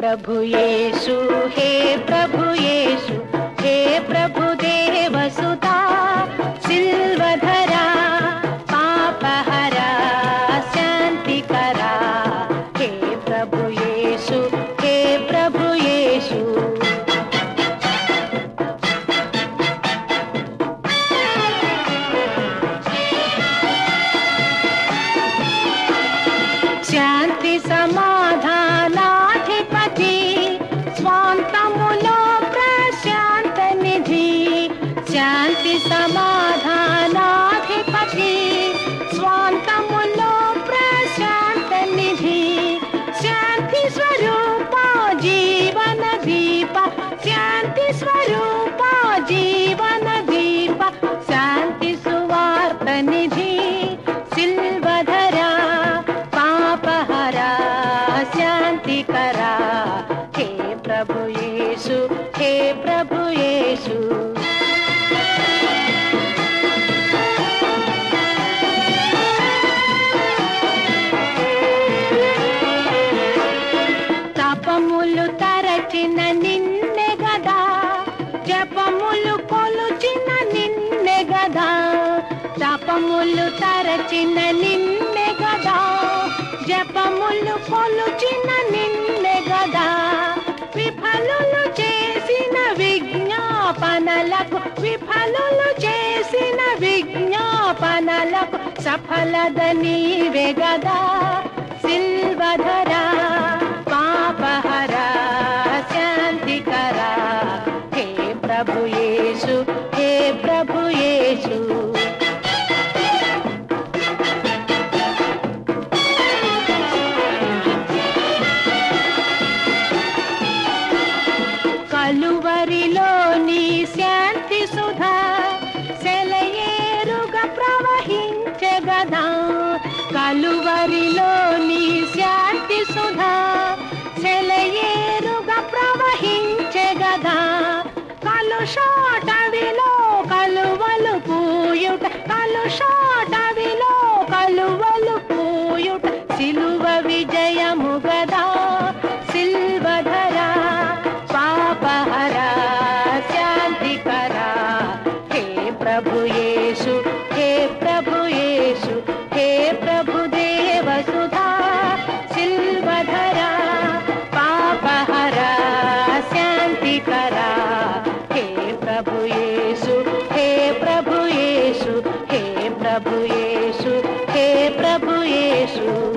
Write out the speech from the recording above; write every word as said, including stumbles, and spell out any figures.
प्रभु येशु हे प्रभु येशु हे प्रभु देव सुता सिल्वधरा पापहरा शांतिकरा हे प्रभु येशु हे प्रभु येशु शांति समाधानाधिपति स्वांतमुलो प्रशांत निधि शांति समाधानाधिपति स्वांतमुलो प्रशांत निधि शांति स्वरूप जीवन दीप शांति स्वरूप जीवन दीप शांति सुवार्त निधि सिल्वधरा शांतिकरा हे प्रभु येशु हे प्रभु येशु తపములు తరచిన నిన్నే గదా జపములు కొలుచిన నిన్నే గదా తపములు తరచిన నిన్నే గదా జపములు కొలుచిన నిన్నే గదా విఫలులు చేసిన విజ్ఞాపనలకు విఫలులు చేసిన విజ్ఞాపనలకు సఫలద నీవే గదా సిల్వధరా పాపహరా శాంతికరా హే ప్రభు యేసు హే ప్రభు యేసు కలువరిలోని శాంతి సుధా సెలయేరుగా ప్రవహించే గదా కలువరిలోని శాంతి సుధా సెలయేరుగా ప్రవహించే గదా కలుషాటవిలో కలువలు పూయుట కలుషాటవిలో కలువలు పూయుట సిలువ విజయము గదా సిల్వధరా पापहरा शांतिकरा हे प्रभु येशु हे प्रभु येशु हे प्रभु देव सुधा सिल्वधरा पापहरा शांतिकरा हे प्रभु येशु हे प्रभु येशु हे प्रभु येशु हे प्रभु येशु